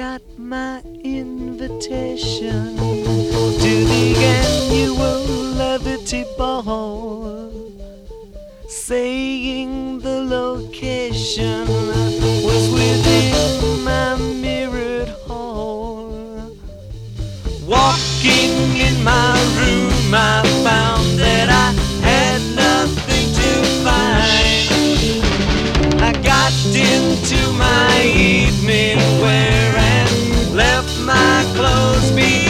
got my invitation to the annual Levity Ball, saying the location was within my mirrored hall. Walking in my room, I found that I had nothing to find. I got into my evening wear and left my clothes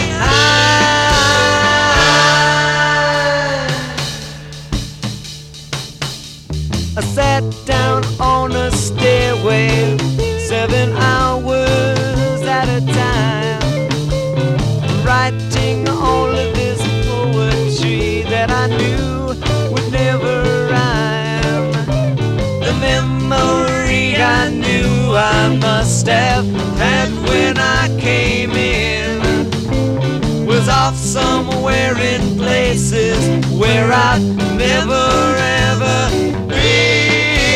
behind. I sat down on a stairway 7 hours at a time, writing all of this poetry that I knew would never rhyme. The memory I knew I must have had when I came in was off somewhere in places where I'd never ever been.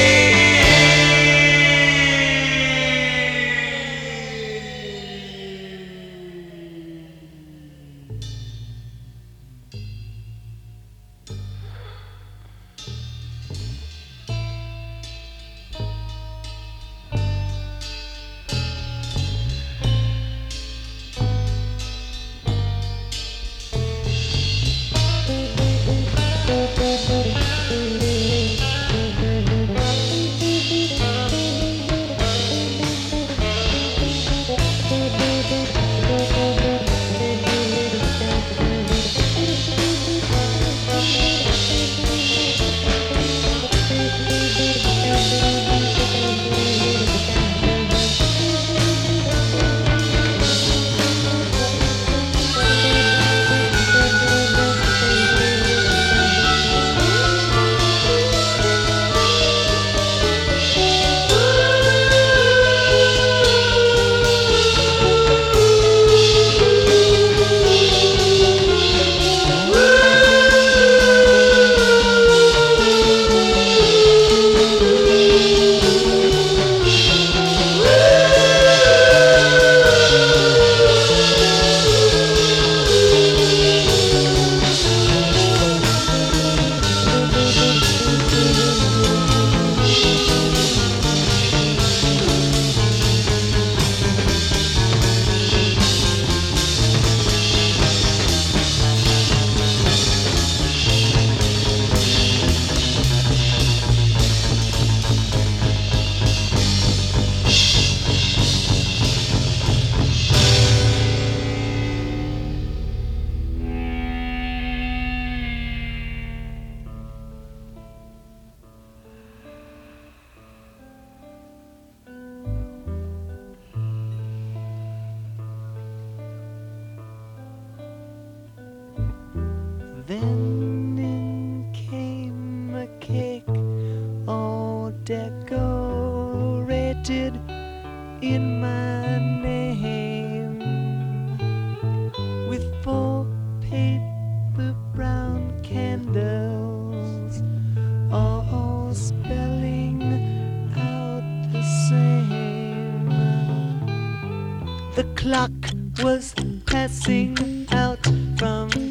Then in came a cake all decorated in my name, with 4 paper brown candles, all spelling out the same. The clock was passing out from